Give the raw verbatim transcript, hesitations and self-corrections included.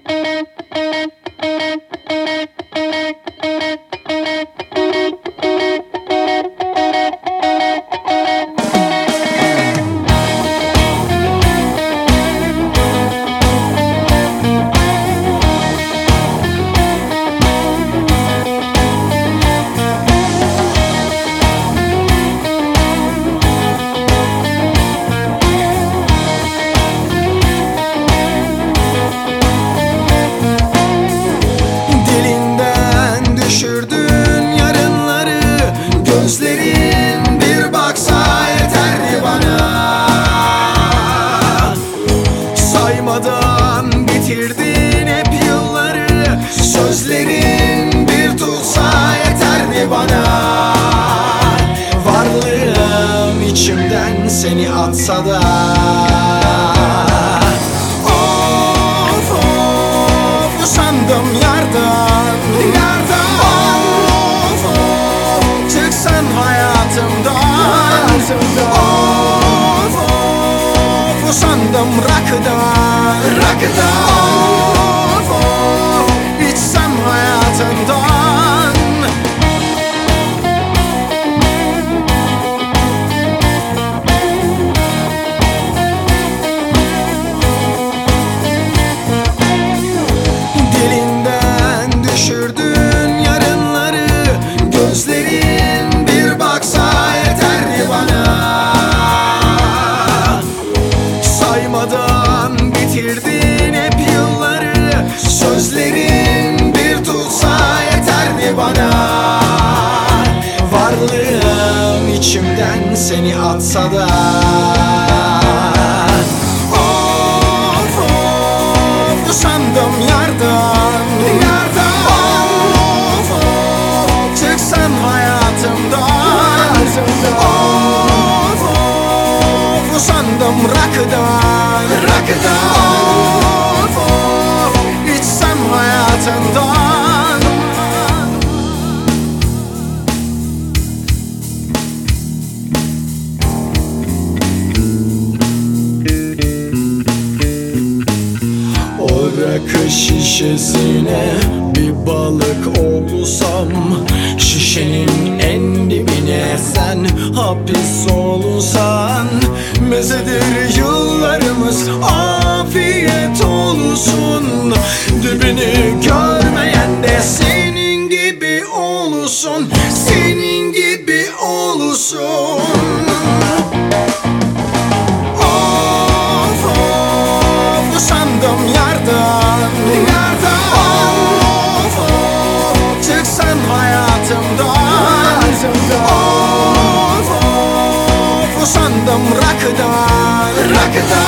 Gözlerin bir baksa yeterdi bana. Saymadan bitirdin hep yılları. Sözlerin bir tutsa yeterdi bana. Varlığım içimden seni atsa da. Of of usandım yardan, yardan. Hayatımdan of of usandım rakıdan, rakıdan. Of of içsem hayatımdan. Dilinden düşürdün yarınları. Gözlerin bir baksa yeterdi bana. Saymadan bitirdin hep yılları. Sözlerin bir tutsa yeterdi bana. Varlığım içimden seni atsa da. Of of usandım yardan, yardan. Of of çıksan hayatımdan. Of of usandım rakıdan, rakıdan. Of of içsem hayatından. O rakı şişesine bir balık olsam, şişenin en dibine sen hapis olsan. Mezedir yıllarımız, afiyet olsun. Dibini görmeyen de senin gibi olsun, senin gibi olsun. Of of usandım yardan, yardan. Of of çıksan hayatımdan. Of of usandım rakıdan, rakıdan.